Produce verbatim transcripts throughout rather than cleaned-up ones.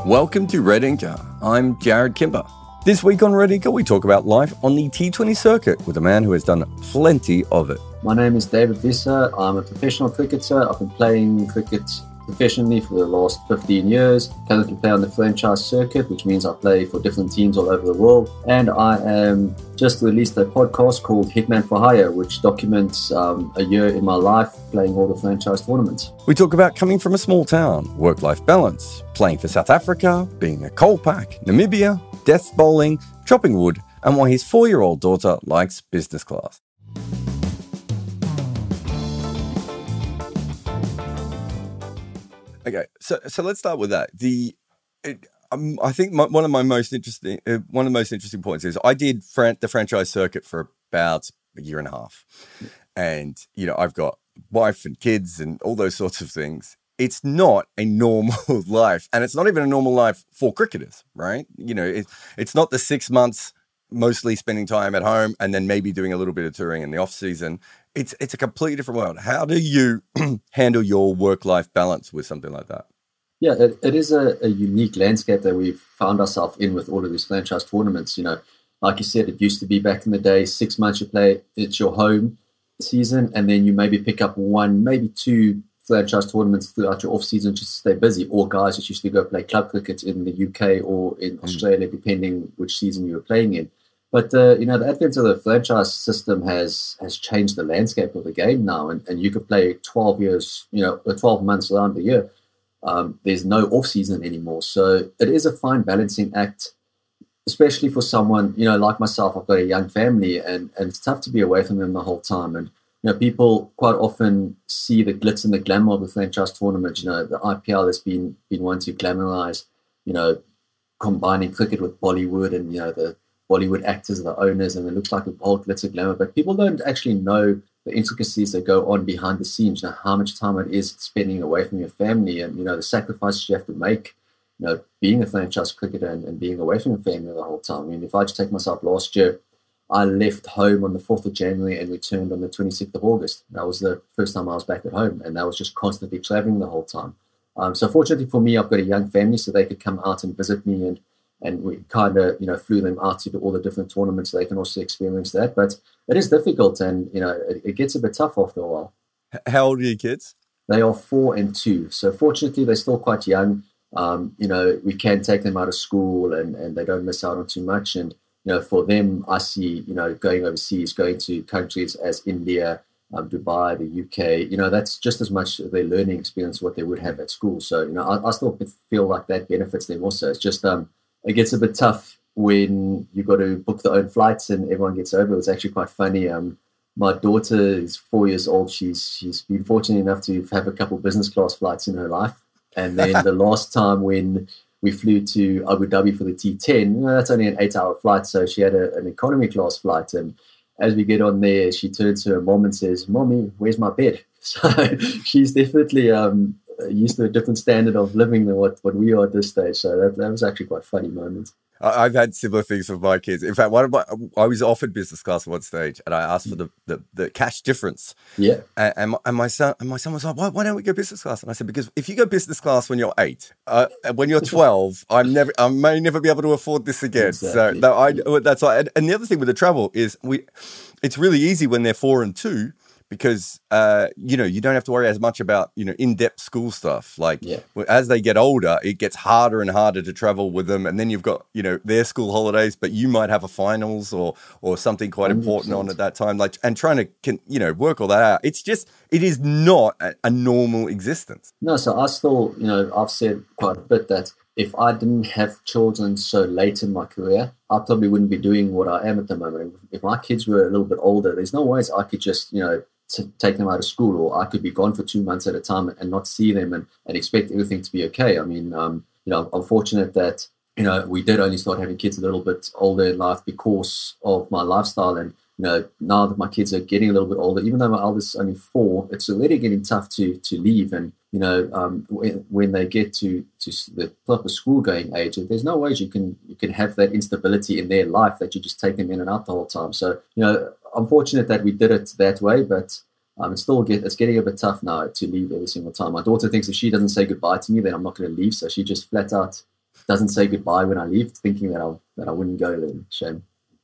Welcome to Red Inker. I'm Jared Kimber. This week on Red Inker, we talk about life on the T twenty circuit with a man who has done plenty of it. My name is David Visser. I'm a professional cricketer. I've been playing cricket professionally for the last fifteen years. Currently play on the franchise circuit, which means I play for different teams all over the world. And I am just released a podcast called Hitman for Hire, which documents um, a year in my life playing all the franchise tournaments. We talk about coming from a small town, work-life balance, playing for South Africa, being a coal pack, Namibia, death bowling, chopping wood, and why his four-year-old daughter likes business class. Okay, so so let's start with that. The it, um, I think my, one of my most interesting uh, one of the most interesting points is I did fran- the franchise circuit for about a year and a half, and you know I've got wife and kids and all those sorts of things. It's not a normal life, and it's not even a normal life for cricketers, right? You know, it, it's not the six months mostly spending time at home and then maybe doing a little bit of touring in the off season. It's it's a completely different world. How do you handle your work-life balance with something like that? Yeah, it, it is a, a unique landscape that we've found ourselves in with all of these franchise tournaments. You know, like you said, it used to be back in the day, six months you play, it's your home season, and then you maybe pick up one, maybe two franchise tournaments throughout your off-season just to stay busy, or guys that used to go play club cricket in the U K or in mm. Australia, depending which season you were playing in. But, uh, you know, the advent of the franchise system has has changed the landscape of the game now, and, and you could play twelve years, you know, twelve months around the year. Um, there's no off-season anymore. So it is a fine balancing act, especially for someone, you know, like myself. I've got a young family, and, and it's tough to be away from them the whole time. And, you know, people quite often see the glitz and the glamour of the franchise tournament. You know, the I P L has been, been one to glamorize, you know, combining cricket with Bollywood and, you know, the Bollywood actors, the owners, and it looks like a whole glitz and glamour. But people don't actually know the intricacies that go on behind the scenes, you know, how much time it is spending away from your family and, you know, the sacrifices you have to make, you know, being a franchise cricketer and, and being away from your family the whole time. I mean, if I just take myself last year, I left home on the fourth of January and returned on the twenty-sixth of August. That was the first time I was back at home, and that was just constantly traveling the whole time. Um, so fortunately for me, I've got a young family, so they could come out and visit me, and and we kind of, you know, flew them out to all the different tournaments so they can also experience that. But it is difficult, and, you know, it, it gets a bit tough after a while. How old are your kids? They are four and two. So fortunately, they're still quite young. Um, you know, we can take them out of school and, and they don't miss out on too much. And, you know, for them, I see, you know, going overseas, going to countries as India, um, Dubai, the U K, you know, that's just as much their learning experience what they would have at school. So, you know, I, I still feel like that benefits them also. It's just, um, it gets a bit tough when you got to book their own flights and everyone gets over. It's actually quite funny. Um, my daughter is four years old. She's she's been fortunate enough to have a couple business class flights in her life. And then the last time when we flew to Abu Dhabi for the T ten, you know, that's only an eight-hour flight, so she had a, an economy class flight. And as we get on there, she turns to her mom and says, "Mommy, where's my bed?" So she's definitely um, used to a different standard of living than what, what we are at this stage. So that, that was actually quite a funny moment. I've had similar things with my kids. In fact, one of my, I was offered business class at one stage, and I asked for the, the, the cash difference. Yeah. And, and, my, and my son and my son was like, why, why don't we go business class? And I said, because if you go business class when you're eight, uh, when you're twelve, I'm never, I may never be able to afford this again. Exactly. So no, I, that's right. And, and the other thing with the travel is we, it's really easy when they're four and two. Because, uh, you know, you don't have to worry as much about, you know, in-depth school stuff. Like, yeah. as they get older, it gets harder and harder to travel with them. And then you've got, you know, their school holidays, but you might have a finals or or something quite one hundred percent important on at that time. Like, and trying to, can, you know, work all that out. It's just, it is not a, a normal existence. No, so I still, you know, I've said quite a bit that if I didn't have children so late in my career, I probably wouldn't be doing what I am at the moment. If my kids were a little bit older, there's no ways I could just, you know, to take them out of school, or I could be gone for two months at a time and not see them and, and expect everything to be okay. I mean, um, you know, I'm fortunate that, you know, we did only start having kids a little bit older in life because of my lifestyle. And, you know, now that my kids are getting a little bit older, even though my eldest is only four, it's already getting tough to to leave. And, you know, um, when, when they get to, to the proper school going age, there's no ways you can you can have that instability in their life that you just take them in and out the whole time. So, you know, I'm fortunate that we did it that way, but um, it's still get it's getting a bit tough now to leave every single time. My daughter thinks if she doesn't say goodbye to me, then I'm not going to leave. So she just flat out doesn't say goodbye when I leave, thinking that I that I wouldn't go then. Shame.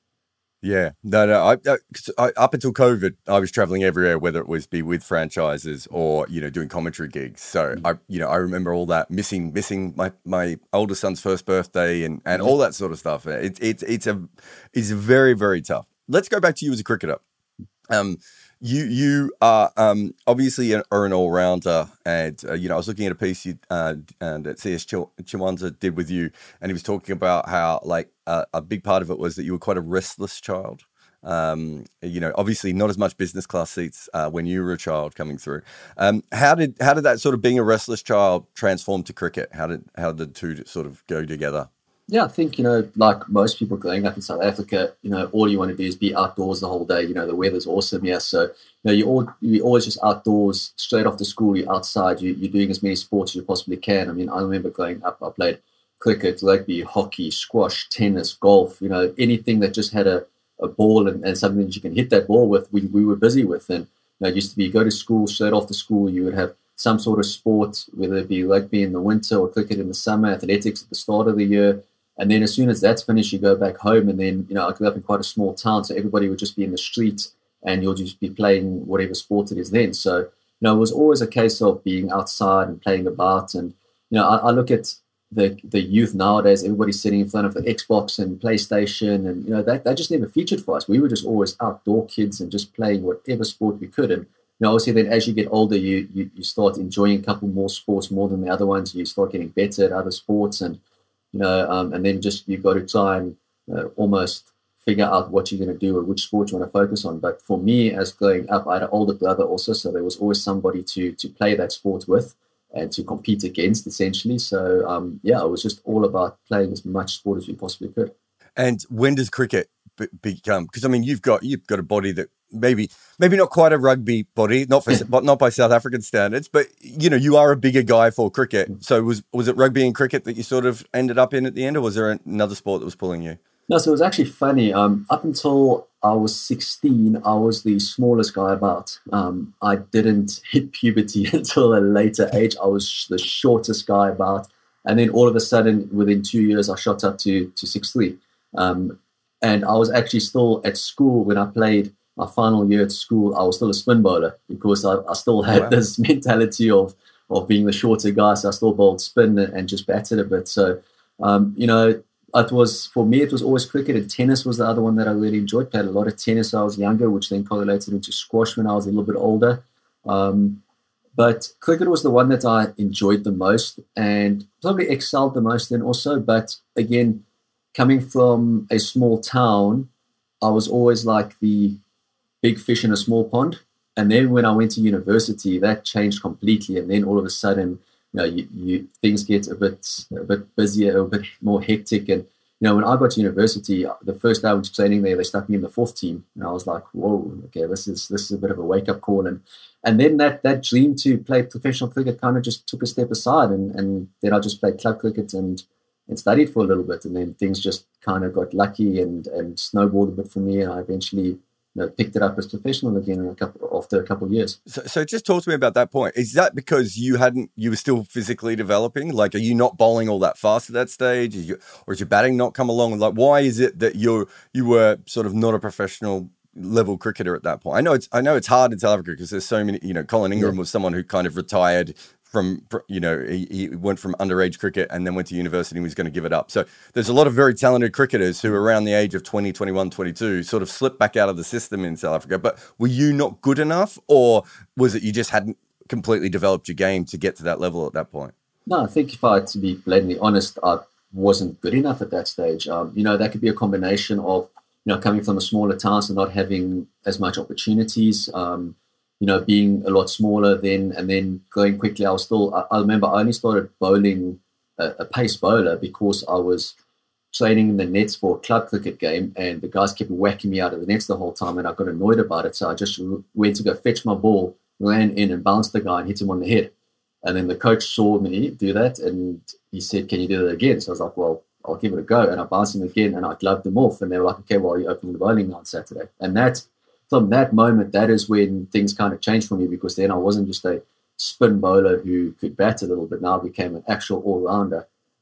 Yeah, no, no. I, I, I up until COVID, I was traveling everywhere, whether it was be with franchises or you know doing commentary gigs. So I, you know, I remember all that missing, missing my, my older son's first birthday and, and all that sort of stuff. It's it's it's a it's very very tough. Let's go back to you as a cricketer. Um, you you are um obviously an, are an all rounder, and uh, you know I was looking at a piece you uh, and that C S Ch- Chiwanza did with you, and he was talking about how like uh, a big part of it was that you were quite a restless child. Um, you know, obviously not as much business class seats uh, when you were a child coming through. Um, how did how did that sort of being a restless child transform to cricket? How did how did the two sort of go together? Yeah, I think, you know, like most people growing up in South Africa, you know, all you want to do is be outdoors the whole day. You know, the weather's awesome, yeah. So, you know, you all you always just outdoors, straight after school, you're outside, you, you're doing as many sports as you possibly can. I mean, I remember growing up, I played cricket, rugby, hockey, squash, tennis, golf, you know, anything that just had a, a ball and, and something that you can hit that ball with, we, we were busy with. And, you know, it used to be go to school, straight after school, you would have some sort of sport, whether it be rugby in the winter or cricket in the summer, athletics at the start of the year. And then as soon as that's finished, you go back home. And then, you know, I grew up in quite a small town, so everybody would just be in the street and you'll just be playing whatever sport it is then. So, you know, it was always a case of being outside and playing about. And, you know, I, I look at the the youth nowadays, everybody's sitting in front of the Xbox and PlayStation. And, you know, that, that just never featured for us. We were just always outdoor kids and just playing whatever sport we could. And, you know, obviously then as you get older, you, you, you start enjoying a couple more sports more than the other ones. You start getting better at other sports and, you know, um, and then just you've got to try and uh, almost figure out what you're going to do or which sport you want to focus on. But for me, as growing up, I had an older brother also, so there was always somebody to to play that sport with and to compete against, essentially. So, um, yeah, it was just all about playing as much sport as we possibly could. And when does cricket be- become? Because I mean, you've got you've got a body that maybe maybe not quite a rugby body, not for but not by South African standards, but you know, you are a bigger guy for cricket. So was was it rugby and cricket that you sort of ended up in at the end, or was there another sport that was pulling you? No, so it was actually funny. Um, up until I was sixteen, I was the smallest guy about. Um, I didn't hit puberty until a later age. I was the shortest guy about, and then all of a sudden, within two years, I shot up to to six three. Um, and I was actually still at school when I played my final year at school. I was still a spin bowler because I, I still had oh, wow. this mentality of of being the shorter guy. So I still bowled spin and just batted a bit. So, um, you know, it was for me, it was always cricket, and tennis was the other one that I really enjoyed. Played a lot of tennis when I was younger, which then correlated into squash when I was a little bit older. Um, but cricket was the one that I enjoyed the most and probably excelled the most in also. But again, coming from a small town, I was always like the big fish in a small pond. And then when I went to university, that changed completely. And then all of a sudden, you know, you, you things get a bit a bit busier, a bit more hectic. And you know, when I got to university, the first day I was training there, they stuck me in the fourth team, and I was like, "Whoa, okay, this is this is a bit of a wake up call." And and then that that dream to play professional cricket kind of just took a step aside, and and then I just played club cricket and and studied for a little bit, and then things just kind of got lucky and and snowballed a bit for me, and I eventually, you know, picked it up as professional again in a couple, after a couple of years. So, so just talk to me about that point. Is that because you hadn't, you were still physically developing? Like, are you not bowling all that fast at that stage? Is you, or is your batting not come along? Like, why is it that you you were sort of not a professional level cricketer at that point? I know it's I know it's hard in South Africa because there's so many. You know, Colin Ingram yeah. was someone who kind of retired from, you know, he, he went from underage cricket and then went to university and was going to give it up. So there's a lot of very talented cricketers who around the age of twenty, twenty-one, twenty-two sort of slipped back out of the system in South Africa. But were you not good enough, or was it you just hadn't completely developed your game to get to that level at that point? No, I think if I had to be blatantly honest, I wasn't good enough at that stage. Um, you know, that could be a combination of, you know, coming from a smaller town, so not having as much opportunities, um, you know, being a lot smaller then, and then going quickly. I was still, I, I remember I only started bowling a, a pace bowler because I was training in the nets for a club cricket game, and the guys kept whacking me out of the nets the whole time, and I got annoyed about it. So I just went to go fetch my ball, ran in and bounced the guy and hit him on the head. And then the coach saw me do that, and he said, "Can you do that again?" So I was like, "Well, I'll give it a go." And I bounced him again, and I gloved him off. And they were like, "Okay, well, you're opening the bowling on Saturday." And that, from that moment, that is when things kind of changed for me, because then I wasn't just a spin bowler who could bat a little bit. Now I became an actual all-rounder.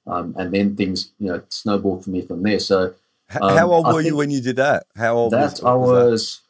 Um, and then things, you know, snowballed for me from there. So, um, how old I were you when you did that? How old that was, I was, was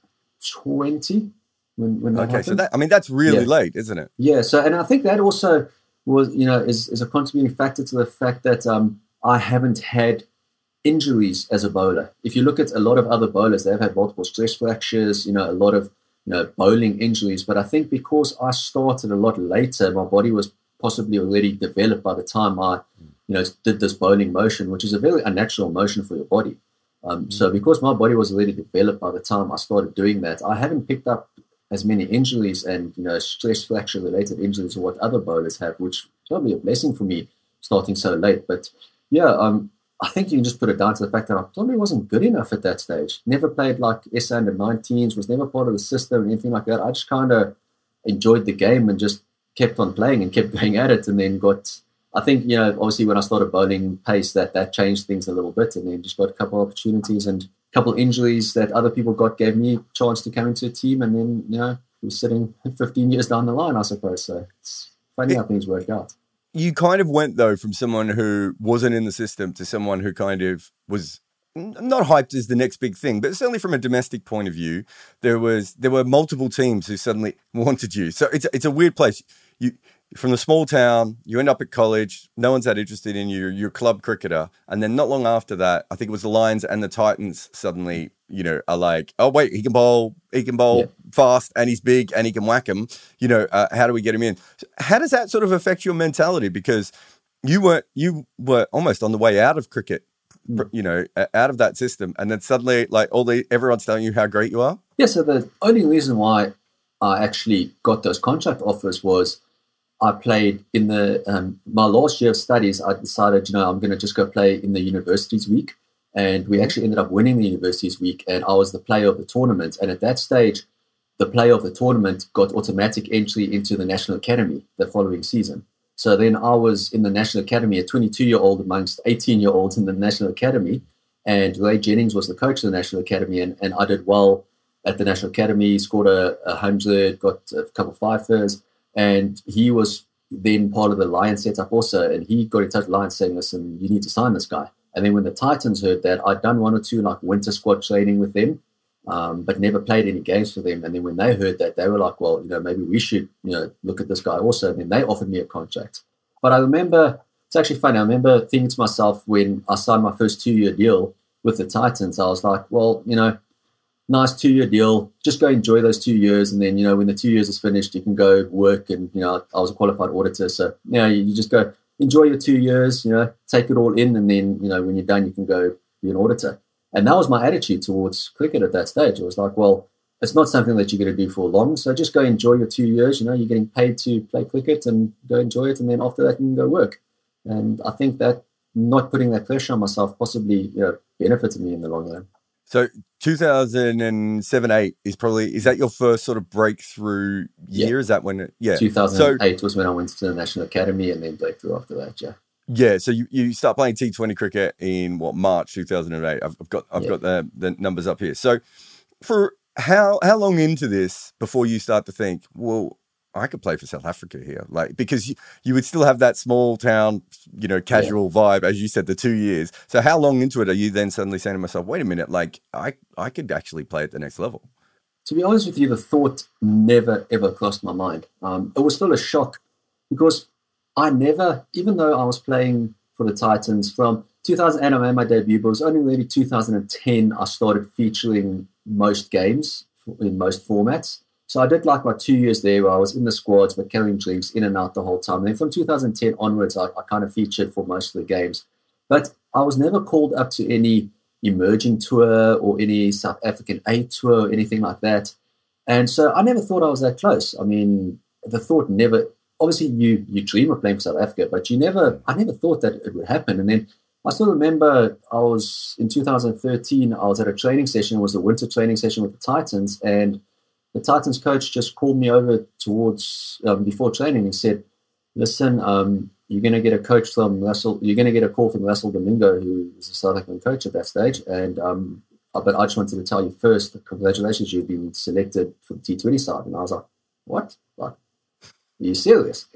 twenty when, when that okay, happened. So that, I mean, that's really yeah. late, isn't it? Yeah. So, and I think that also was, you know, is, is a contributing factor to the fact that um, I haven't had injuries as a bowler. If you look at a lot of other bowlers, they've had multiple stress fractures, you know, a lot of, you know, bowling injuries. But I think because I started a lot later, my body was possibly already developed by the time I, you know, did this bowling motion, which is a very unnatural motion for your body. Um, mm-hmm. So because my body was already developed by the time I started doing that, I haven't picked up as many injuries and, you know, stress fracture related injuries or what other bowlers have, which is probably a blessing for me starting so late. But yeah, um, I think you can just put it down to the fact that I probably wasn't good enough at that stage. Never played like S A under nineteens, was never part of the system or anything like that. I just kind of enjoyed the game and just kept on playing and kept going at it. And then got, I think, you know, obviously when I started bowling pace, that that changed things a little bit. And then just got a couple of opportunities and a couple of injuries that other people got, gave me a chance to come into a team. And then, you know, we're sitting fifteen years down the line, I suppose. So it's funny how things work out. You kind of went, though, from someone who wasn't in the system to someone who kind of was not hyped as the next big thing, but certainly from a domestic point of view, there was there were multiple teams who suddenly wanted you. So it's it's a weird place. You from the small town, you end up at college, no one's that interested in you, you're a club cricketer, and then not long after that, I think it was the Lions and the Titans suddenly, you know, are like, oh wait, he can bowl, he can bowl yeah. fast, and he's big, and he can whack him. You know, uh, how do we get him in? How does that sort of affect your mentality? Because you were you were almost on the way out of cricket, mm. you know, out of that system, and then suddenly, like all the everyone's telling you how great you are. Yeah. So the only reason why I actually got those contract offers was I played in the um, my last year of studies. I decided, you know, I'm going to just go play in the universities week. And we actually ended up winning the universities week, and I was the player of the tournament. And at that stage, the player of the tournament got automatic entry into the National Academy the following season. So then I was in the National Academy, a twenty-two-year-old amongst eighteen-year-olds in the National Academy. And Ray Jennings was the coach of the National Academy, and, and I did well at the National Academy, scored a, a hundred, got a couple of fifers, and he was then part of the Lions setup also. And he got in touch with Lions saying, listen, you need to sign this guy. And then when the Titans heard that, I'd done one or two like winter squad training with them, um, but never played any games for them. And then when they heard that, they were like, well, you know, maybe we should, you know, look at this guy also. And then they offered me a contract. But I remember, it's actually funny, I remember thinking to myself when I signed my first two-year deal with the Titans, I was like, well, you know, nice two-year deal, just go enjoy those two years. And then, you know, when the two years is finished, you can go work. And, you know, I was a qualified auditor. So, you know, you just go, enjoy your two years, you know, take it all in. And then, you know, when you're done, you can go be an auditor. And that was my attitude towards cricket at that stage. It was like, well, it's not something that you're going to do for long. So just go enjoy your two years. You know, you're getting paid to play cricket and go enjoy it. And then after that, you can go work. And I think that not putting that pressure on myself possibly, you know, benefited me in the long run. So two thousand seven, eight is probably, is that your first sort of breakthrough year? Yeah. Is that when, it, yeah. two thousand eight so, was when I went to the National Academy and then breakthrough after that, yeah. Yeah, so you, you start playing T twenty cricket in what, March two thousand eight. I've, I've got I've yeah. got the, the numbers up here. So for how how long into this before you start to think, well, I could play for South Africa here? Like, because you, you would still have that small town, you know, casual yeah. vibe, as you said, the two years. So how long into it are you then suddenly saying to myself, wait a minute, like I, I could actually play at the next level? To be honest with you, the thought never, ever crossed my mind. Um, it was still a shock because I never, even though I was playing for the Titans from two thousand eight, I made my debut, but it was only really two thousand ten I started featuring most games in most formats. So I did like my two years there where I was in the squads, but carrying drinks in and out the whole time. And then from two thousand ten onwards, I, I kind of featured for most of the games. But I was never called up to any emerging tour or any South African A tour or anything like that. And so I never thought I was that close. I mean, the thought never, obviously you you dream of playing for South Africa, but you never, I never thought that it would happen. And then I still remember I was, in two thousand thirteen, I was at a training session. It was a winter training session with the Titans, and the Titans coach just called me over towards um, before training and said, listen, um, you're going to get a coach from Russell, you're going to get a call from Russell Domingo, who was a South African coach at that stage. And, um, but I just wanted to tell you first, congratulations, you've been selected for the T twenty side. And I was like, what? Like, are you serious?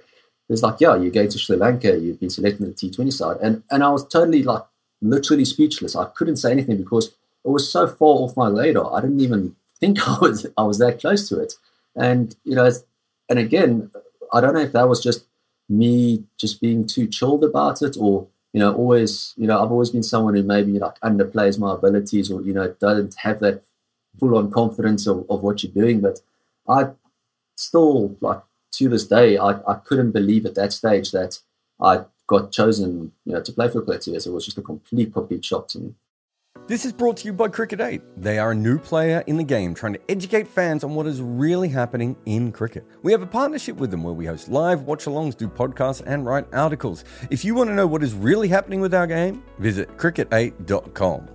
It was like, yeah, you're going to Sri Lanka, you've been selected in the T twenty side. And and I was totally like literally speechless. I couldn't say anything because it was so far off my radar. I didn't even think I was I was that close to it. And, you know, and again, I don't know if that was just me just being too chilled about it, or, you know, always, you know, I've always been someone who maybe like underplays my abilities, or, you know, doesn't have that full on confidence of, of what you're doing. But I still, like, to this day, I, I couldn't believe at that stage that I got chosen, you know, to play for Proteas. It was just a complete, complete shock to me. This is brought to you by Cricket eight. They are a new player in the game trying to educate fans on what is really happening in cricket. We have a partnership with them where we host live watch-alongs, do podcasts, and write articles. If you want to know what is really happening with our game, visit cricket eight dot com.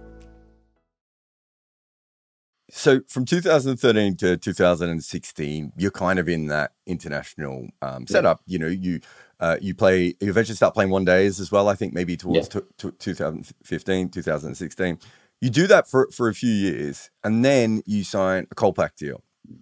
So from two thousand thirteen to two thousand sixteen, you're kind of in that international um, setup. Yeah. You know, you uh, you play, you eventually start playing one days as well, I think maybe towards yeah. t- t- twenty fifteen, two thousand sixteen. You do that for, for a few years, and then you sign a Kolpak deal.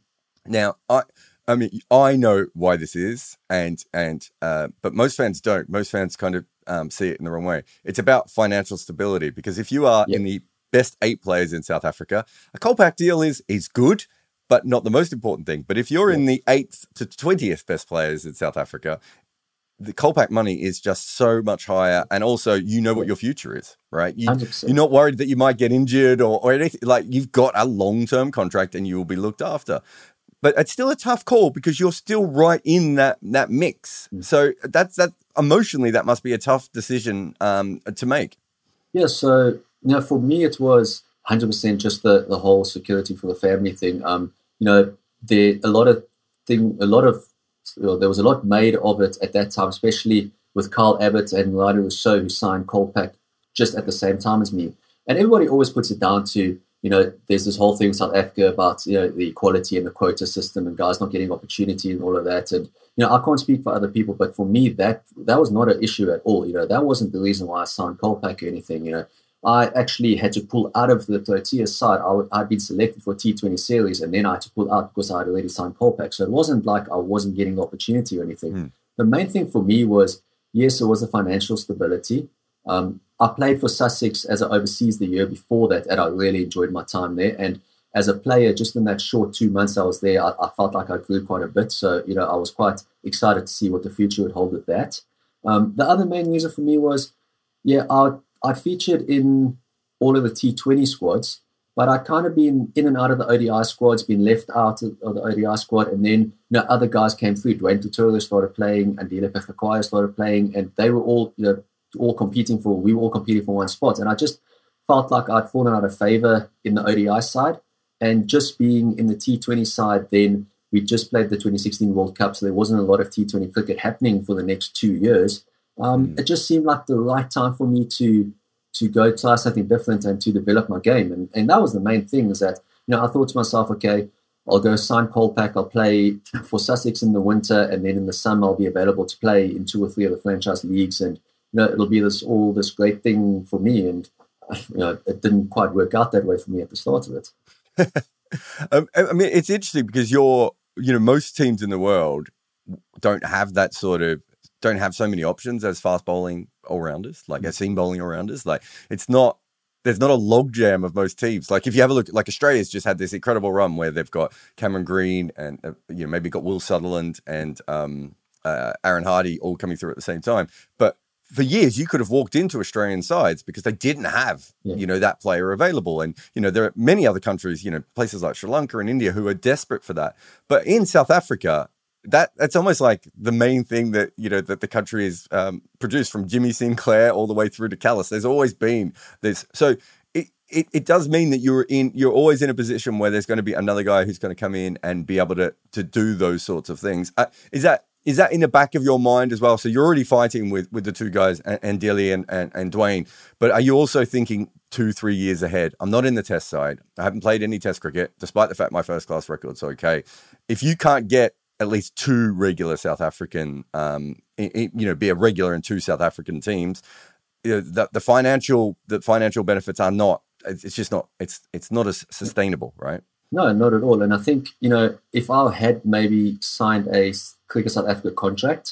Now, I I mean, I know why this is, and and uh, but most fans don't. Most fans kind of um, see it in the wrong way. It's about financial stability, because if you are yeah. in the best eight players in South Africa, a Kolpak deal is is good, but not the most important thing. But if you're yeah. in the eighth to twentieth best players in South Africa, the Kolpak money is just so much higher, and also you know what your future is, right? You, you're not worried that you might get injured or, or anything. Like, you've got a long-term contract and you will be looked after. But it's still a tough call because you're still right in that that mix. Mm. So that's that emotionally, that must be a tough decision um, to make. Yeah. So you know, for me, it was one hundred percent just the the whole security for the family thing. Um, you know, there a lot of thing, a lot of Well, there was a lot made of it at that time, especially with Kyle Abbott and Lado Rousseau, who signed Kolpak just at the same time as me. And everybody always puts it down to, you know, there's this whole thing in South Africa about, you know, the equality and the quota system and guys not getting opportunity and all of that. And, you know, I can't speak for other people, but for me, that that was not an issue at all. You know, that wasn't the reason why I signed Kolpak or anything. You know, I actually had to pull out of the Proteas side. I would, I'd been selected for T twenty series, and then I had to pull out because I had already signed Kolpak. So it wasn't like I wasn't getting the opportunity or anything. Mm. The main thing for me was, yes, it was the financial stability. Um, I played for Sussex as an overseas the year before that, and I really enjoyed my time there. And as a player, just in that short two months I was there, I, I felt like I grew quite a bit. So, you know, I was quite excited to see what the future would hold with that. Um, the other main reason for me was, yeah, I I'd featured in all of the T twenty squads, but I'd kind of been in and out of the O D I squads, been left out of, of the O D I squad, and then, you know, other guys came through. Dwayne Tutura started playing, and Andile Pechakaya started playing, and they were all, you know, all competing for, we were all competing for one spot. And I just felt like I'd fallen out of favor in the O D I side, and just being in the T twenty side, then we just played the twenty sixteen World Cup, so there wasn't a lot of T twenty cricket happening for the next two years. Um, mm. It just seemed like the right time for me to to go try something different and to develop my game. And and that was the main thing, is that, you know, I thought to myself, okay, I'll go sign Kolpak, I'll play for Sussex in the winter, and then in the summer I'll be available to play in two or three of the franchise leagues, and, you know, it'll be this all this great thing for me. And, you know, it didn't quite work out that way for me at the start of it. um, I mean, it's interesting because you're, you know, most teams in the world don't have that sort of, don't have so many options as fast bowling all-rounders, like as seam bowling all-rounders. Like, it's not, there's not a logjam of most teams. Like, if you have a look, like Australia's just had this incredible run where they've got Cameron Green and, uh, you know, maybe got Will Sutherland and um, uh, Aaron Hardy all coming through at the same time. But for years, you could have walked into Australian sides because they didn't have, yeah. you know, that player available. And, you know, there are many other countries, you know, places like Sri Lanka and India who are desperate for that. But in South Africa, that that's almost like the main thing that, you know, that the country is um, produced, from Jimmy Sinclair all the way through to Callis. There's always been this. So it, it, it does mean that you're in, you're always in a position where there's going to be another guy who's going to come in and be able to, to do those sorts of things. Uh, is that, Is that in the back of your mind as well? So you're already fighting with, with the two guys, Andile and, and, and Dwayne, but are you also thinking two, three years ahead? I'm not in the test side. I haven't played any test cricket, despite the fact my first class record's okay. If you can't get at least two regular South African, um, in, in, you know, be a regular in two South African teams, you know, the, the financial the financial benefits are not, it's just not, it's it's not as sustainable, right? No, not at all. And I think, you know, if I had maybe signed a Cricket South Africa contract,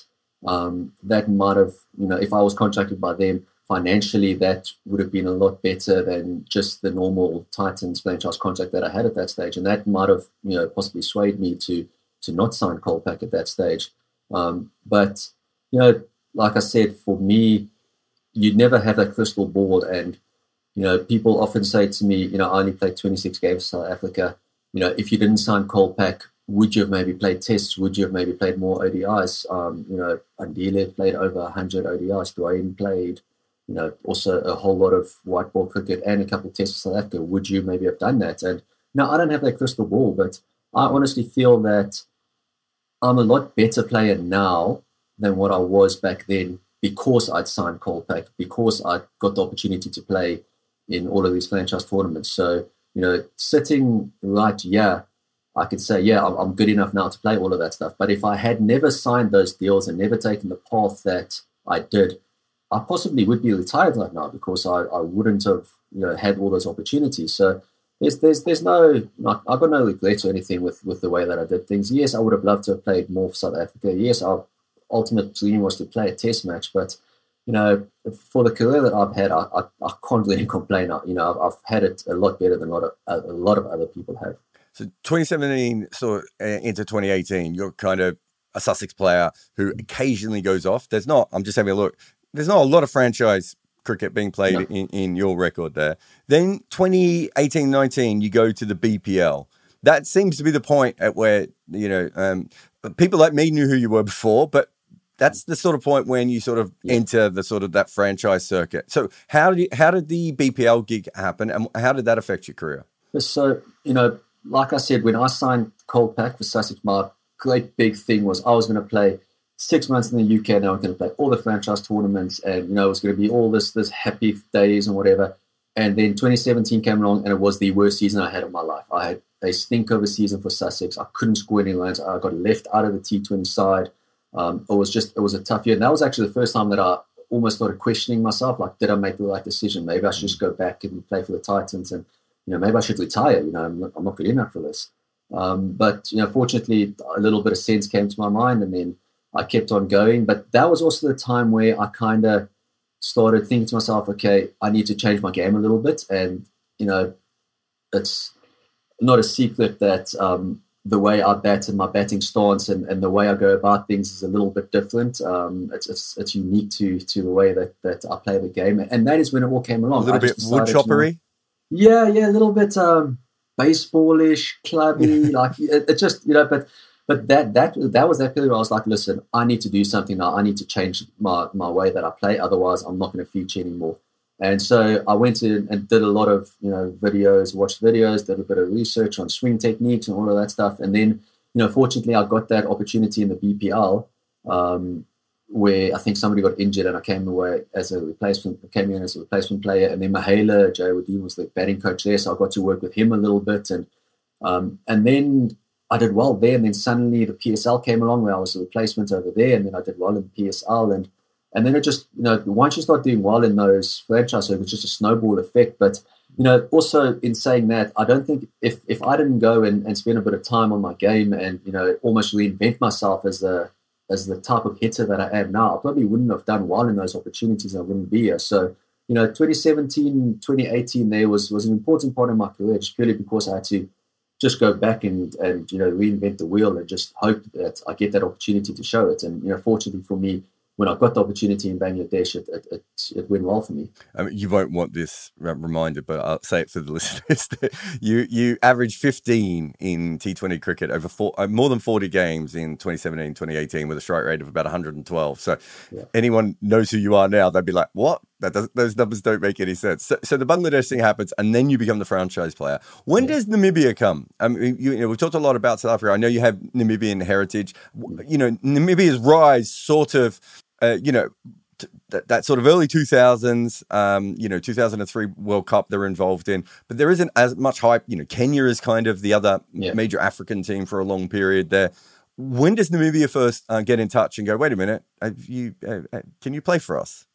Um, that might have, you know, if I was contracted by them financially, that would have been a lot better than just the normal Titans franchise contract that I had at that stage, and that might have, you know, possibly swayed me to to not sign Kolpak at that stage. Um, but you know, like I said, for me, you'd never have that crystal ball, and you know, people often say to me, you know, I only played twenty-six games for South Africa. You know, if you didn't sign Kolpak, would you have maybe played tests? Would you have maybe played more O D Is? Um, you know, Andile played over one hundred O D Is. Dwayne played, you know, also a whole lot of white ball cricket and a couple of tests for South Africa. Would you maybe have done that? And no, I don't have that crystal ball, but I honestly feel that I'm a lot better player now than what I was back then because I'd signed Kolpak, because I got the opportunity to play in all of these franchise tournaments. So, you know, sitting right here, I could say, yeah, I'm, I'm good enough now to play all of that stuff. But if I had never signed those deals and never taken the path that I did, I possibly would be retired right now because I, I wouldn't have, you know, had all those opportunities. So there's there's there's no, I've got no regrets or anything with, with the way that I did things. Yes, I would have loved to have played more for South Africa. Yes, our ultimate dream was to play a test match, but you know, for the career that I've had, I, I, I can't really complain. You know, I've, I've had it a lot better than a lot of, a lot of other people have. So twenty seventeen sort of into twenty eighteen, you're kind of a Sussex player who occasionally goes off. There's not, I'm just having a look, there's not a lot of franchise cricket being played no. in, in your record there. Then twenty eighteen nineteen, you go to the B P L. That seems to be the point at where, you know, um, people like me knew who you were before, but that's the sort of point when you sort of yeah. enter the sort of that franchise circuit. So how did you, how did the B P L gig happen, and how did that affect your career? So, you know, like I said, when I signed Kolpak for Sussex, my great big thing was I was going to play six months in the U K, and I was going to play all the franchise tournaments, and you know, it was going to be all this this happy days and whatever. And then twenty seventeen came along, and it was the worst season I had of my life. I had a stink of a season for Sussex. I couldn't score any runs. I got left out of the T twenty side. Um, it was just, it was a tough year. And that was actually the first time that I almost started questioning myself. Like, did I make the right decision? Maybe I should just go back and play for the Titans, and, you know, maybe I should retire. You know, I'm not, I'm not good enough for this. Um, but, you know, fortunately, a little bit of sense came to my mind, and then I kept on going. But that was also the time where I kind of started thinking to myself, okay, I need to change my game a little bit. And, you know, it's not a secret that, um, the way I bat and my batting stance and, and the way I go about things is a little bit different. Um, it's, it's it's unique to to the way that, that I play the game. And that is when it all came along. A little bit wood choppery? You know, yeah, yeah, a little bit um, baseballish, clubby. like it, it just, you know, but but that that that was that period where I was like, listen, I need to do something now. I need to change my, my way that I play. Otherwise, I'm not going to feature anymore. And so I went in and did a lot of, you know, videos, watched videos, did a bit of research on swing techniques and all of that stuff. And then, you know, fortunately, I got that opportunity in the B P L, um, where I think somebody got injured and I came away as a replacement, came in as a replacement player. And then Mahela, Jay Woodine was the batting coach there, so I got to work with him a little bit. And um, and then I did well there. And then suddenly the P S L came along where I was a replacement over there. And then I did well in the P S L. And And then it just, you know, once you start doing well in those franchises, it's just a snowball effect. But, you know, also in saying that, I don't think if, if I didn't go and, and spend a bit of time on my game and, you know, almost reinvent myself as the as the type of hitter that I am now, I probably wouldn't have done well in those opportunities and I wouldn't be here. So, you know, twenty seventeen, twenty eighteen there was, was an important part of my career, just purely because I had to just go back and, and, you know, reinvent the wheel and just hope that I get that opportunity to show it. And, you know, fortunately for me, when I got the opportunity in Bangladesh, it, it, it, it went well for me. I mean, you won't want this reminded, but I'll say it for the listeners. you you averaged fifteen in T twenty cricket over four, more than forty games in twenty seventeen, twenty eighteen with a strike rate of about one hundred twelve. So yeah. Anyone knows who you are now, they'd be like, what? That does, those numbers don't make any sense. So, so the Bangladesh thing happens, and then you become the franchise player. When yeah. does Namibia come? I mean, you, you know, we've talked a lot about South Africa. I know you have Namibian heritage. You know, Namibia's rise sort of, Uh, you know, t- that, that sort of early two thousands, um, you know, two thousand three World Cup they're involved in, but there isn't as much hype. You know, Kenya is kind of the other yeah. major African team for a long period there. When does Namibia first uh, get in touch and go, wait a minute, have you, uh, can you play for us?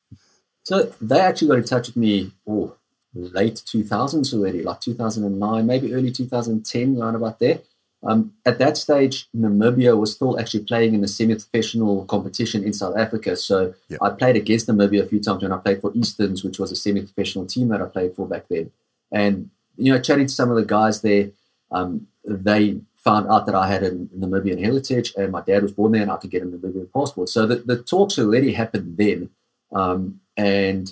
So they actually got in touch with me, oh, late two thousands already, like two thousand nine, maybe early two thousand ten, around about there. Um, at that stage, Namibia was still actually playing in a semi-professional competition in South Africa. So yeah. I played against Namibia a few times when I played for Easterns, which was a semi-professional team that I played for back then. And, you know, chatting to some of the guys there, um, they found out that I had a Namibian heritage and my dad was born there and I could get a Namibian passport. So the, the talks already happened then. Um, and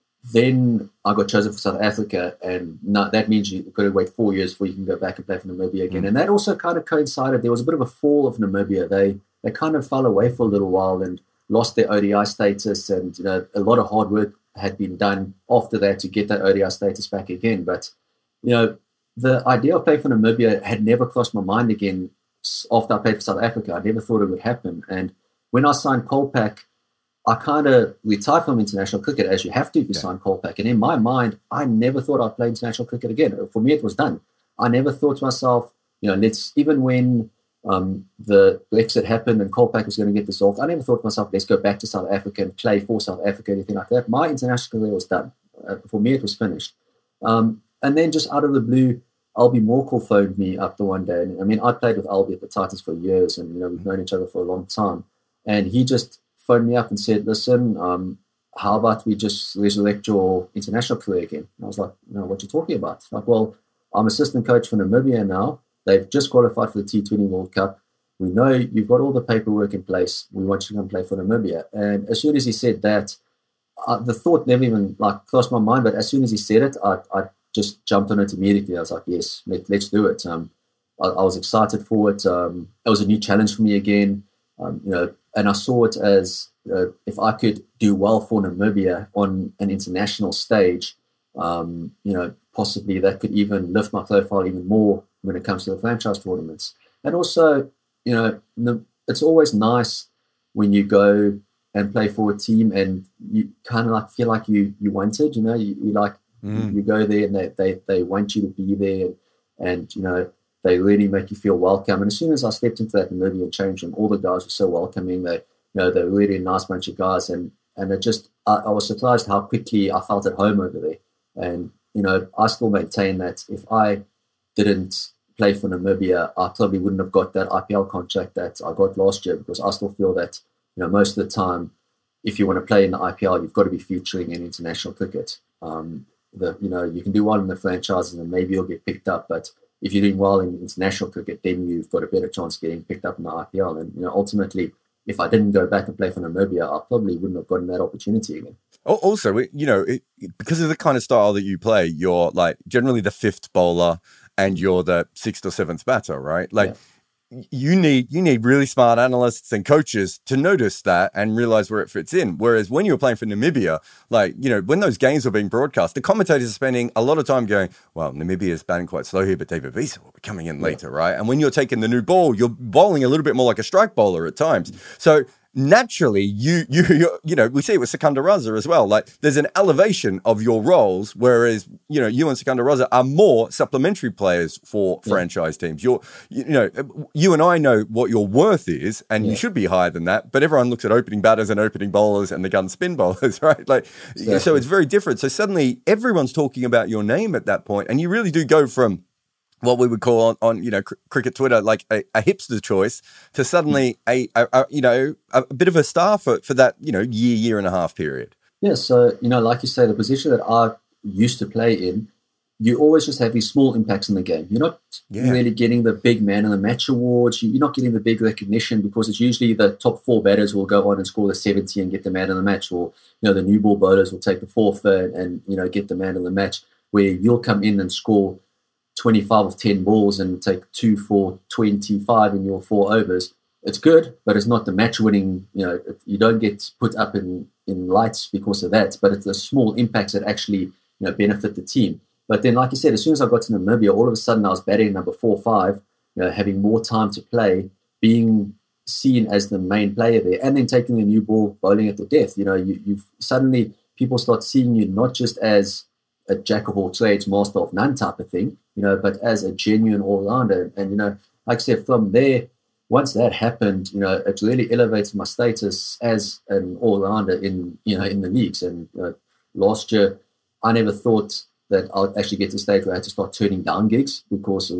then I got chosen for South Africa, and no, that means you've got to wait four years before you can go back and play for Namibia again. Mm. And that also kind of coincided. There was a bit of a fall of Namibia. They they kind of fell away for a little while and lost their O D I status, and you know a lot of hard work had been done after that to get that O D I status back again. But you know the idea of playing for Namibia had never crossed my mind again after I played for South Africa. I never thought it would happen. And when I signed Kolpak, I kind of retired from international cricket, as you have to if you yeah. sign Kolpak. And in my mind, I never thought I'd play international cricket again. For me, it was done. I never thought to myself, you know, let's, even when um, the Brexit happened and Kolpak was going to get dissolved, I never thought to myself, let's go back to South Africa and play for South Africa, anything like that. My international career was done. Uh, for me, it was finished. Um, and then just out of the blue, Albie Morkel phoned me up the one day. And I mean, I played with Albie at the Titans for years, and, you know, we've known each other for a long time. And he just phoned me up and said, listen, um, how about we just resurrect your international career again? And I was like, no, what are you talking about? Like, well, I'm assistant coach for Namibia now. They've just qualified for the T twenty World Cup. We know you've got all the paperwork in place. We want you to come play for Namibia. And as soon as he said that, uh, the thought never even like crossed my mind. But as soon as he said it, I, I just jumped on it immediately. I was like, yes, let, let's do it. Um, I, I was excited for it. Um, it was a new challenge for me again. Um, you know, and I saw it as uh, if I could do well for Namibia on an international stage, um, you know, possibly that could even lift my profile even more when it comes to the franchise tournaments. And also, you know, it's always nice when you go and play for a team and you kind of like feel like you you wanted, you know, you, you like mm. you go there and they, they they want you to be there, and, and you know. They really make you feel welcome. And as soon as I stepped into that Namibian change room, all the guys were so welcoming. They, you know, they're really a nice bunch of guys. And and it just, I, I was surprised how quickly I felt at home over there. And, you know, I still maintain that if I didn't play for Namibia, I probably wouldn't have got that I P L contract that I got last year, because I still feel that, you know, most of the time, if you want to play in the I P L, you've got to be featuring in international cricket. Um, the, you know, you can do well in the franchises and maybe you'll get picked up, but if you're doing well in international cricket, then you've got a better chance of getting picked up in the I P L. And you know, ultimately, if I didn't go back and play for Namibia, I probably wouldn't have gotten that opportunity again. Also, you know, it, because of the kind of style that you play, you're like generally the fifth bowler and you're the sixth or seventh batter, right? Like, yeah. You need you need really smart analysts and coaches to notice that and realize where it fits in. Whereas when you were playing for Namibia, like, you know, when those games were being broadcast, the commentators are spending a lot of time going, well, Namibia's batting quite slow here, but David Wiese will be coming in later, yeah. right? And when you're taking the new ball, you're bowling a little bit more like a strike bowler at times. So naturally, you you you you know, we see it with Sikandar Raza as well. Like, there's an elevation of your roles, whereas you know you and Sikandar Raza are more supplementary players for yeah. franchise teams. You're you know you and I know what your worth is, and yeah. you should be higher than that. But everyone looks at opening batters and opening bowlers and the gun spin bowlers, right? Like, exactly. So it's very different. So suddenly everyone's talking about your name at that point, and you really do go from what we would call on, on you know, cr- cricket Twitter, like a, a hipster choice, to suddenly a, a, a you know, a, a bit of a star for, for that, you know, year, year and a half period. Yeah. So, you know, like you say, the position that I used to play in, you always just have these small impacts in the game. You're not yeah. really getting the big man of the match awards. You're not getting the big recognition, because it's usually the top four batters will go on and score the seventy and get the man of the match, or, you know, the new ball bowlers will take the fourth and, and you know, get the man of the match, where you'll come in and score twenty-five of ten balls and take two for twenty-five in your four overs. It's good, but it's not the match winning. You know, you don't get put up in, in lights because of that, but it's the small impacts that actually, you know, benefit the team. But then, like you said, as soon as I got to Namibia, all of a sudden I was batting number four, five, you know, having more time to play, being seen as the main player there, and then taking the new ball, bowling at the death. You know, you, you've suddenly people start seeing you not just as a jack of all trades, master of none type of thing, you know, but as a genuine all-rounder. And, you know, like I said, from there, once that happened, you know, it really elevated my status as an all-rounder in, you know, in the leagues. And you know, last year, I never thought that I'd actually get to the stage where I had to start turning down gigs, because it was just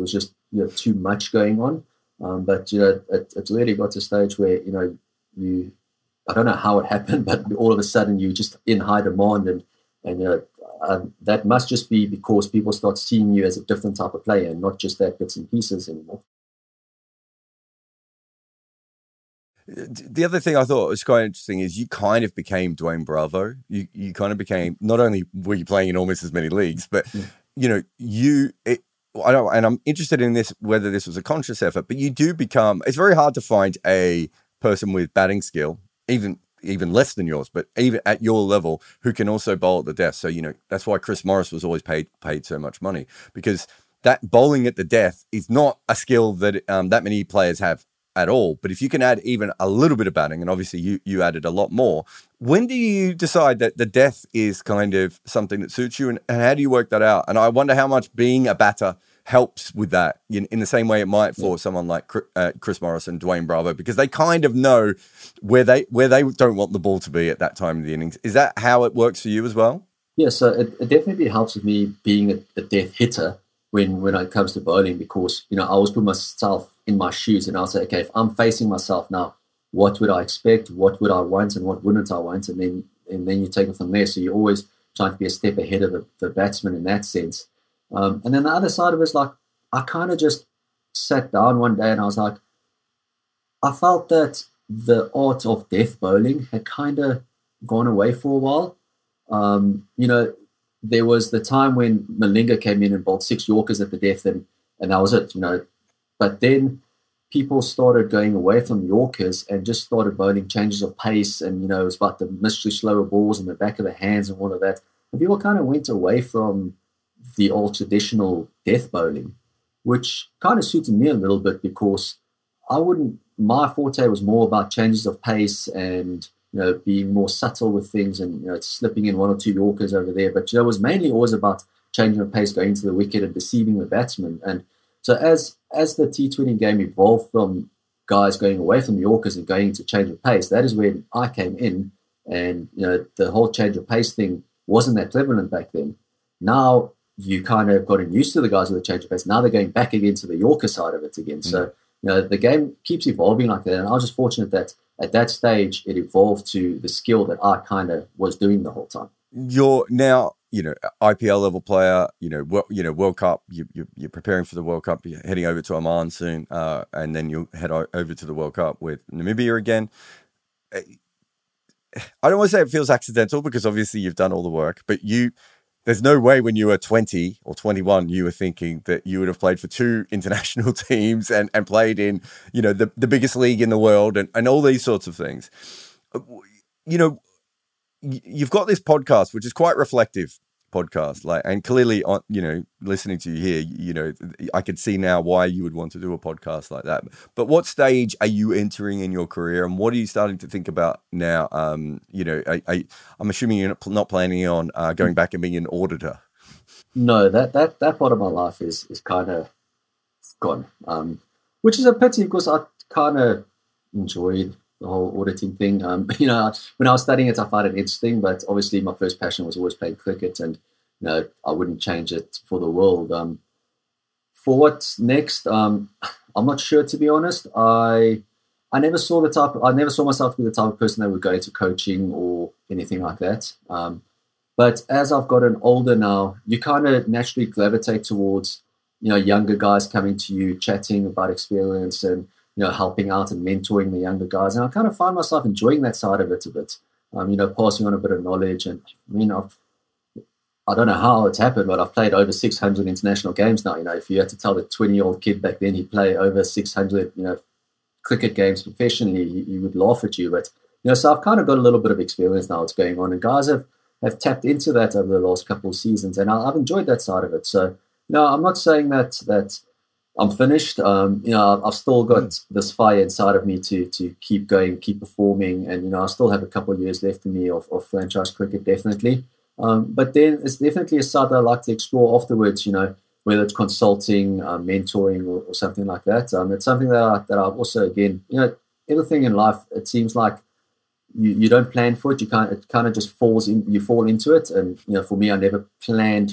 you know, too much going on. Um, but you know, it, it really got to a stage where you know you, I don't know how it happened, but all of a sudden you just in high demand, and and you know um, that must just be because people start seeing you as a different type of player, and not just that bits and pieces anymore. The other thing I thought was quite interesting is you kind of became Dwayne Bravo. You you kind of became, not only were you playing in almost as many leagues, but yeah. you know you. It, I don't, and I'm interested in this, whether this was a conscious effort, but you do become. It's very hard to find a person with batting skill, even even less than yours, but even at your level, who can also bowl at the death. So you know that's why Chris Morris was always paid paid so much money, because that bowling at the death is not a skill that um, that many players have at all. But if you can add even a little bit of batting, and obviously you you added a lot more, when do you decide that the death is kind of something that suits you, and, and how do you work that out? And I wonder how much being a batter helps with that in, in the same way it might for yeah. someone like uh, Chris Morris and Dwayne Bravo, because they kind of know where they where they don't want the ball to be at that time of the innings. Is that how it works for you as well? Yeah, so it, it definitely helps with me being a, a death hitter when when it comes to bowling, because you know I always put myself in my shoes and I'll say, okay, if I'm facing myself now, what would I expect? What would I want, and what wouldn't I want? And then and then you take it from there. So you're always trying to be a step ahead of the, the batsman in that sense. Um, and then the other side of it is like, I kind of just sat down one day and I was like, I felt that the art of death bowling had kind of gone away for a while. Um, you know, there was the time when Malinga came in and bowled six Yorkers at the death, and, and that was it, you know. But then people started going away from Yorkers and just started bowling changes of pace, and, you know, it was about the mystery slower balls in the back of the hands and all of that. And people kind of went away from the old traditional death bowling, which kind of suited me a little bit, because I wouldn't, my forte was more about changes of pace and, you know, being more subtle with things and, you know, slipping in one or two Yorkers over there. But, you know, it was mainly always about changing of pace, going to the wicket and deceiving the batsman. And so as as the T twenty game evolved from guys going away from the Yorkers and going into change of pace, that is when I came in, and, you know, the whole change of pace thing wasn't that prevalent back then. Now you kind of gotten used to the guys with the change of pace. Now they're going back again to the Yorker side of it again. Mm. So, you know, the game keeps evolving like that. And I was just fortunate that at that stage it evolved to the skill that I kind of was doing the whole time. You're now, you know, I P L level player, you know, well, you know, World Cup, you, you, you're preparing for the World Cup, you're heading over to Oman soon, uh, and then you'll head over to the World Cup with Namibia again. I don't want to say it feels accidental, because obviously you've done all the work, but you, there's no way when you were twenty or twenty-one, you were thinking that you would have played for two international teams and, and played in, you know, the, the biggest league in the world and, and all these sorts of things. You know, you've got this podcast, which is quite reflective podcast, like, and clearly on, you know, listening to you here, you know, I could see now why you would want to do a podcast like that. But what stage are you entering in your career, and what are you starting to think about now? Um, you know, I, I, I'm assuming you're not planning on uh, going back and being an auditor. No, that that that part of my life is is kind of gone, um, which is a pity, because I kind of enjoyed the whole auditing thing. Um, you know, when I was studying it, I found it interesting, but obviously my first passion was always playing cricket, and, you know, I wouldn't change it for the world. Um, for what's next, um, I'm not sure, to be honest. I I never saw the type. I never saw myself to be the type of person that would go into coaching or anything like that. Um, but as I've gotten older now, you kind of naturally gravitate towards, you know, younger guys coming to you, chatting about experience, and, you know, helping out and mentoring the younger guys. And I kind of find myself enjoying that side of it a bit, um, you know, passing on a bit of knowledge. And I mean, I've, I don't know how it's happened, but I've played over six hundred international games now. You know, if you had to tell the twenty-year-old kid back then he'd play over six hundred, you know, cricket games professionally, he, he would laugh at you. But, you know, so I've kind of got a little bit of experience now what's going on. And guys have, have tapped into that over the last couple of seasons. And I, I've enjoyed that side of it. So, no, I'm not saying that that I'm finished. Um, you know, I've still got mm. this fire inside of me to to keep going, keep performing, and, you know, I still have a couple of years left in me of, of franchise cricket, definitely. Um, but then it's definitely a side that I like to explore afterwards. You know, whether it's consulting, uh, mentoring, or, or something like that. Um, it's something that I that I also, again, you know, everything in life, it seems like you, you don't plan for it. You can't. It kind of just falls in. You fall into it, and, you know, for me, I never planned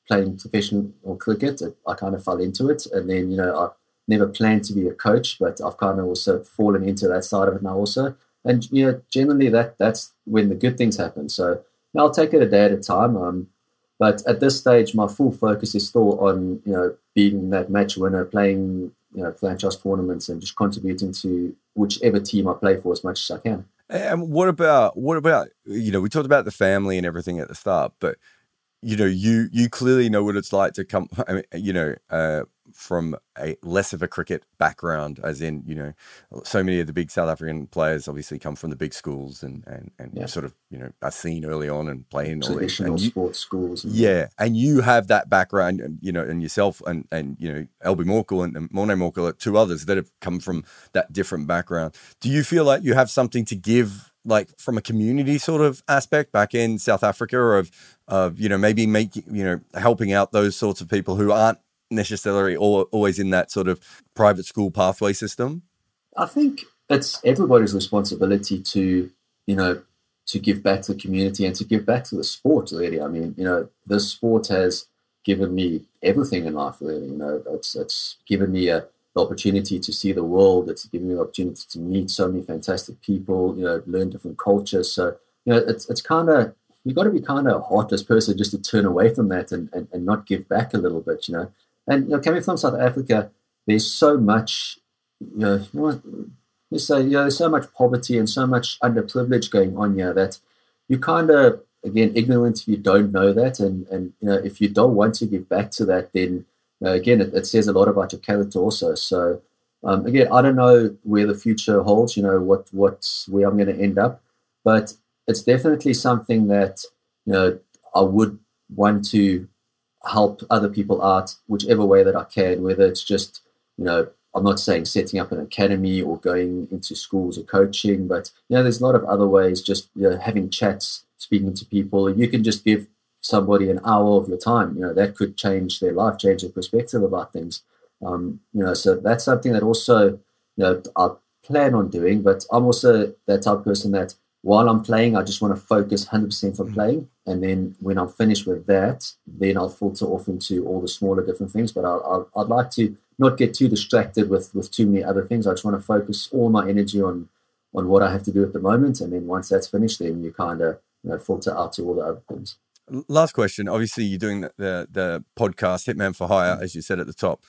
playing professional cricket. I kind of fell into it, and then you know I never planned to be a coach, but I've kind of also fallen into that side of it now also. And you know, generally that that's when the good things happen. So you know, I'll take it a day at a time. Um, but at this stage, my full focus is still on you know being that match winner, playing you know franchise tournaments, and just contributing to whichever team I play for as much as I can. And what about what about you know we talked about the family and everything at the start, but you know you you clearly know what it's like to come I mean, you know uh, from a less of a cricket background, as in you know so many of the big South African players obviously come from the big schools and and, and yeah. sort of you know are seen early on and playing traditional all these, sports schools. And yeah, and you have that background, you know, and yourself and and you know Albie Morkel and, and Morne Morkel are two others that have come from that different background. Do you feel like you have something to give, like from a community sort of aspect back in South Africa, or of of you know maybe making you know helping out those sorts of people who aren't necessarily all, always in that sort of private school pathway system? I think it's everybody's responsibility to, you know, to give back to the community and to give back to the sport, really. I mean, you know, this sport has given me everything in life, really. You know, it's it's given me a, the opportunity to see the world. It's given me the opportunity to meet so many fantastic people, you know, learn different cultures. So, you know, it's it's kind of, you've got to be kind of a heartless person just to turn away from that and, and, and not give back a little bit, you know. And you know, coming from South Africa, there's so much, you know, you know let's say, you know, there's so much poverty and so much underprivilege going on here that you kind of, again, ignorant if you don't know that. And, and you know, if you don't want to give back to that, then, uh, again, it, it says a lot about your character also. So, um, again, I don't know where the future holds, you know, what what's where I'm going to end up. But it's definitely something that, you know, I would want to help other people out whichever way that I can, whether it's just, you know, I'm not saying setting up an academy or going into schools or coaching, but, you know, there's a lot of other ways, just, you know, having chats, speaking to people. You can just give somebody an hour of your time, you know, that could change their life, change their perspective about things. Um, you know, so that's something that also, you know, I plan on doing, but I'm also that type of person that while I'm playing, I just want to focus one hundred percent on playing. And then when I'm finished with that, then I'll filter off into all the smaller different things. But I'll, I'll, I'd like to not get too distracted with, with too many other things. I just want to focus all my energy on on what I have to do at the moment. And then once that's finished, then you kind of you know, filter out to all the other things. Last question. Obviously, you're doing the, the, the podcast, Hitman for Hire, as you said at the top.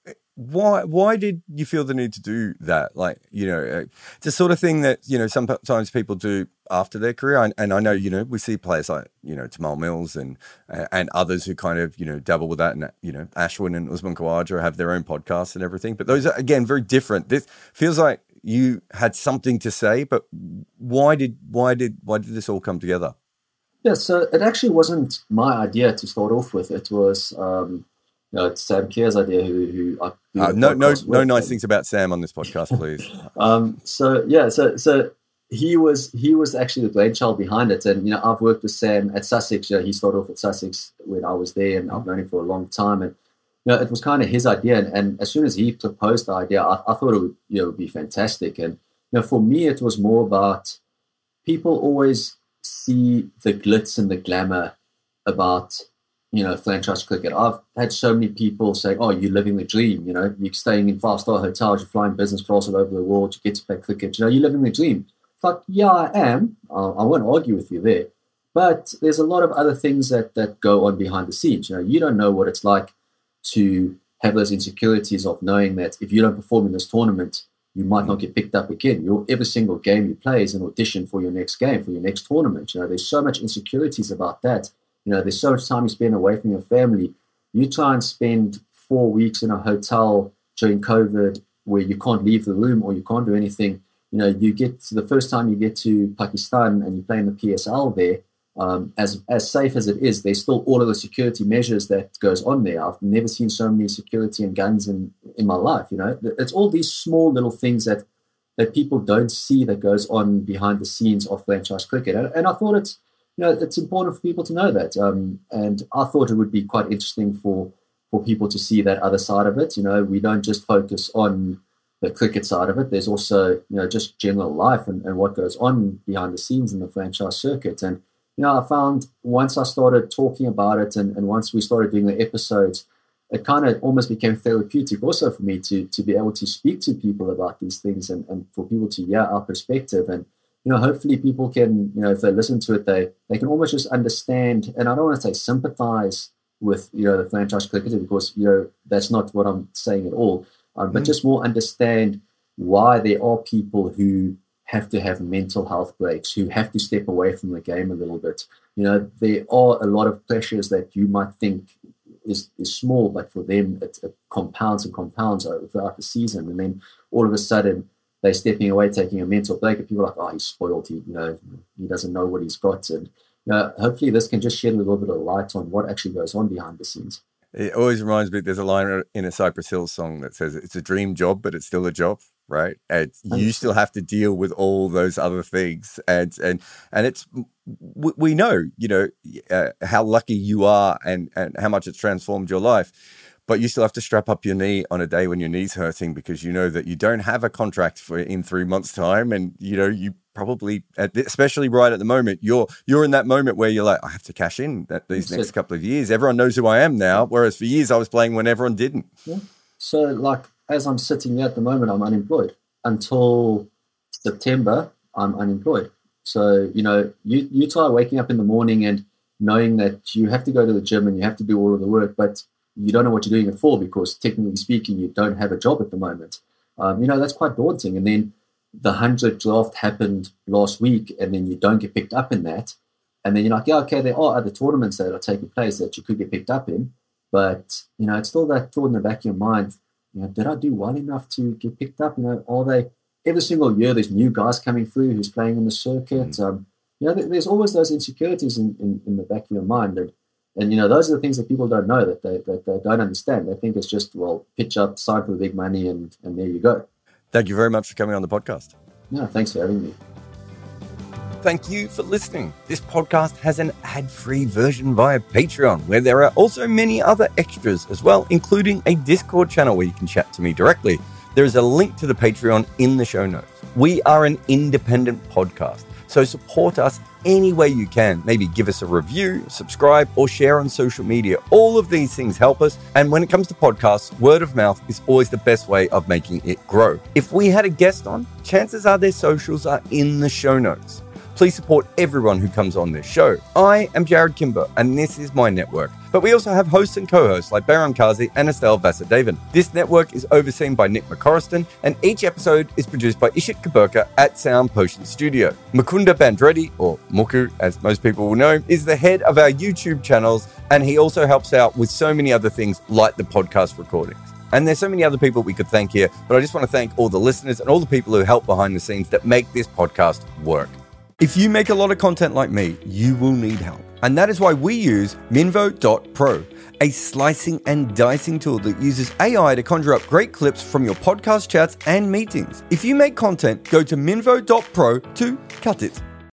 Why why did you feel the need to do that? Like, you know, it's the sort of thing that, you know, sometimes people do after their career. And, and I know, you know, we see players like, you know, Tamal Mills and and others who kind of, you know, dabble with that. And, you know, Ashwin and Usman Khawaja have their own podcasts and everything. But those are, again, very different. This feels like you had something to say, but why did why did why did this all come together? Yeah, so it actually wasn't my idea to start off with. It was um No, it's Sam Keir's idea. Who, who, I do uh, no, no, no nice him. things about Sam on this podcast, please. um, so yeah, so so he was he was actually the brainchild behind it, and you know I've worked with Sam at Sussex. You know, he started off at Sussex when I was there, and I've known him for a long time. And you know, it was kind of his idea, and, and as soon as he proposed the idea, I, I thought it would you know would be fantastic. And you know, for me, it was more about people always see the glitz and the glamour about. You know, franchise cricket. I've had so many people say, oh, you're living the dream. You know, you're staying in five-star hotels, you're flying business class all over the world, you get to play cricket. You know, you're living the dream. It's like, yeah, I am. I, I won't argue with you there. But there's a lot of other things that, that go on behind the scenes. You know, you don't know what it's like to have those insecurities of knowing that if you don't perform in this tournament, you might not get picked up again. Your, every single game you play is an audition for your next game, for your next tournament. You know, there's so much insecurities about that. You know, there's so much time you spend away from your family. You try and spend four weeks in a hotel during COVID where you can't leave the room or you can't do anything. You know, you get to the first time you get to Pakistan and you play in the P S L there, um, as as safe as it is, there's still all of the security measures that goes on there. I've never seen so many security and guns in, in my life, you know. It's all these small little things that, that people don't see that goes on behind the scenes of franchise cricket. And, and I thought it's, You know, it's important for people to know that. Um, and I thought it would be quite interesting for, for people to see that other side of it. You know, we don't just focus on the cricket side of it. There's also, you know, just general life and, and what goes on behind the scenes in the franchise circuit. And, you know, I found once I started talking about it and, and once we started doing the episodes, it kind of almost became therapeutic also for me to to be able to speak to people about these things and, and for people to hear our perspective. And, you know, hopefully people can, you know, if they listen to it, they they can almost just understand, and I don't want to say sympathize with, you know, the franchise cricketer, because, you know, that's not what I'm saying at all, um, but mm. just more understand why there are people who have to have mental health breaks, who have to step away from the game a little bit. You know, there are a lot of pressures that you might think is, is small, but for them it, it compounds and compounds throughout the season. And then all of a sudden they're stepping away, taking a mental break, and people are like, oh, he's spoiled. He, you know, he doesn't know what he's got. And, you know, hopefully this can just shed a little bit of light on what actually goes on behind the scenes. It always reminds me, there's a line in a Cypress Hill song that says it's a dream job, but it's still a job. Right. And you still have to deal with all those other things. And, and, and it's, we know, you know, uh, how lucky you are and, and how much it's transformed your life, but you still have to strap up your knee on a day when your knee's hurting because you know that you don't have a contract for in three months time. And, you know, you probably, especially right at the moment, you're, you're in that moment where you're like, I have to cash in that these next couple of years. Everyone knows who I am now. Whereas for years I was playing when everyone didn't. Yeah. So like, as I'm sitting here at the moment, I'm unemployed. Until September, I'm unemployed. So, you know, you, you try waking up in the morning and knowing that you have to go to the gym and you have to do all of the work, but you don't know what you're doing it for because technically speaking, you don't have a job at the moment. Um, you know, that's quite daunting. And then the hundredth draft happened last week and then you don't get picked up in that. And then you're like, yeah, okay, there are other tournaments that are taking place that you could get picked up in. But, you know, it's still that thought in the back of your mind. You know, did I do well enough to get picked up? You know, are they every single year? There's new guys coming through who's playing in the circuit. Mm. Um, you know, there's always those insecurities in, in, in the back of your mind, and and you know, those are the things that people don't know that they that they don't understand. They think it's just, well, pitch up, sign for the big money, and and there you go. Thank you very much for coming on the podcast. No, thanks for having me. Thank you for listening. This podcast has an ad-free version via Patreon, where there are also many other extras as well, including a Discord channel where you can chat to me directly. There is a link to the Patreon in the show notes. We are an independent podcast, so support us any way you can. Maybe give us a review, subscribe, or share on social media. All of these things help us. And when it comes to podcasts, word of mouth is always the best way of making it grow. If we had a guest on, chances are their socials are in the show notes. Please support everyone who comes on this show. I am Jared Kimber, and this is my network. But we also have hosts and co-hosts like Baron Kazi and Estelle Vasudevan. This network is overseen by Nick McCorriston, and each episode is produced by Ishit Kaburka at Sound Potion Studio. Mukunda Bandreddi, or Muku as most people will know, is the head of our YouTube channels, and he also helps out with so many other things like the podcast recordings. And there's so many other people we could thank here, but I just want to thank all the listeners and all the people who help behind the scenes that make this podcast work. If you make a lot of content like me, you will need help. And that is why we use Minvo dot pro, a slicing and dicing tool that uses A I to conjure up great clips from your podcast chats and meetings. If you make content, go to Minvo dot pro to cut it.